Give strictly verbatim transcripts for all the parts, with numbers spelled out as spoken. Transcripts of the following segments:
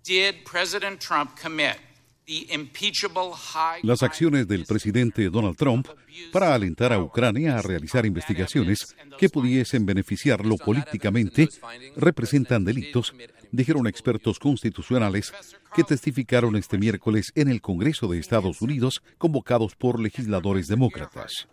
Las acciones del presidente Donald Trump para alentar a Ucrania a realizar investigaciones que pudiesen beneficiarlo políticamente representan delitos, dijeron expertos constitucionales que testificaron este miércoles en el Congreso de Estados Unidos, convocados por legisladores demócratas.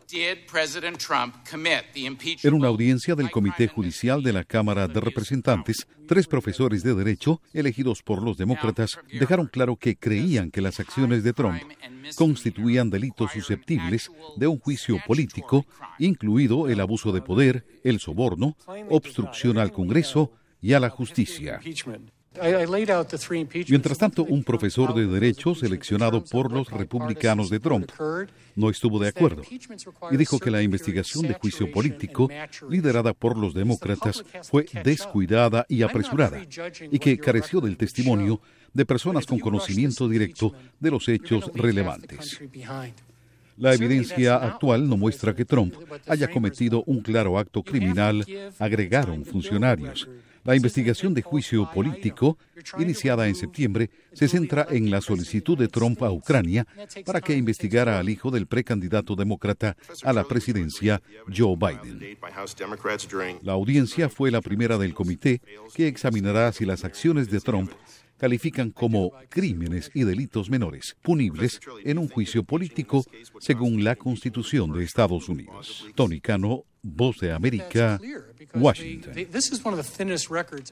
En una audiencia del Comité Judicial de la Cámara de Representantes, tres profesores de Derecho, elegidos por los demócratas, dejaron claro que creían que las acciones de Trump constituían delitos susceptibles de un juicio político, incluido el abuso de poder, el soborno, obstrucción al Congreso y a la justicia. Mientras tanto, un profesor de Derecho seleccionado por los republicanos de Trump no estuvo de acuerdo y dijo que la investigación de juicio político liderada por los demócratas fue descuidada y apresurada y que careció del testimonio de personas con conocimiento directo de los hechos relevantes. La evidencia actual no muestra que Trump haya cometido un claro acto criminal, agregaron funcionarios. La investigación de juicio político, iniciada en septiembre, se centra en la solicitud de Trump a Ucrania para que investigara al hijo del precandidato demócrata a la presidencia, Joe Biden. La audiencia fue la primera del comité que examinará si las acciones de Trump califican como crímenes y delitos menores, punibles en un juicio político según la Constitución de Estados Unidos. Tony Cano, Voz de América, Washington.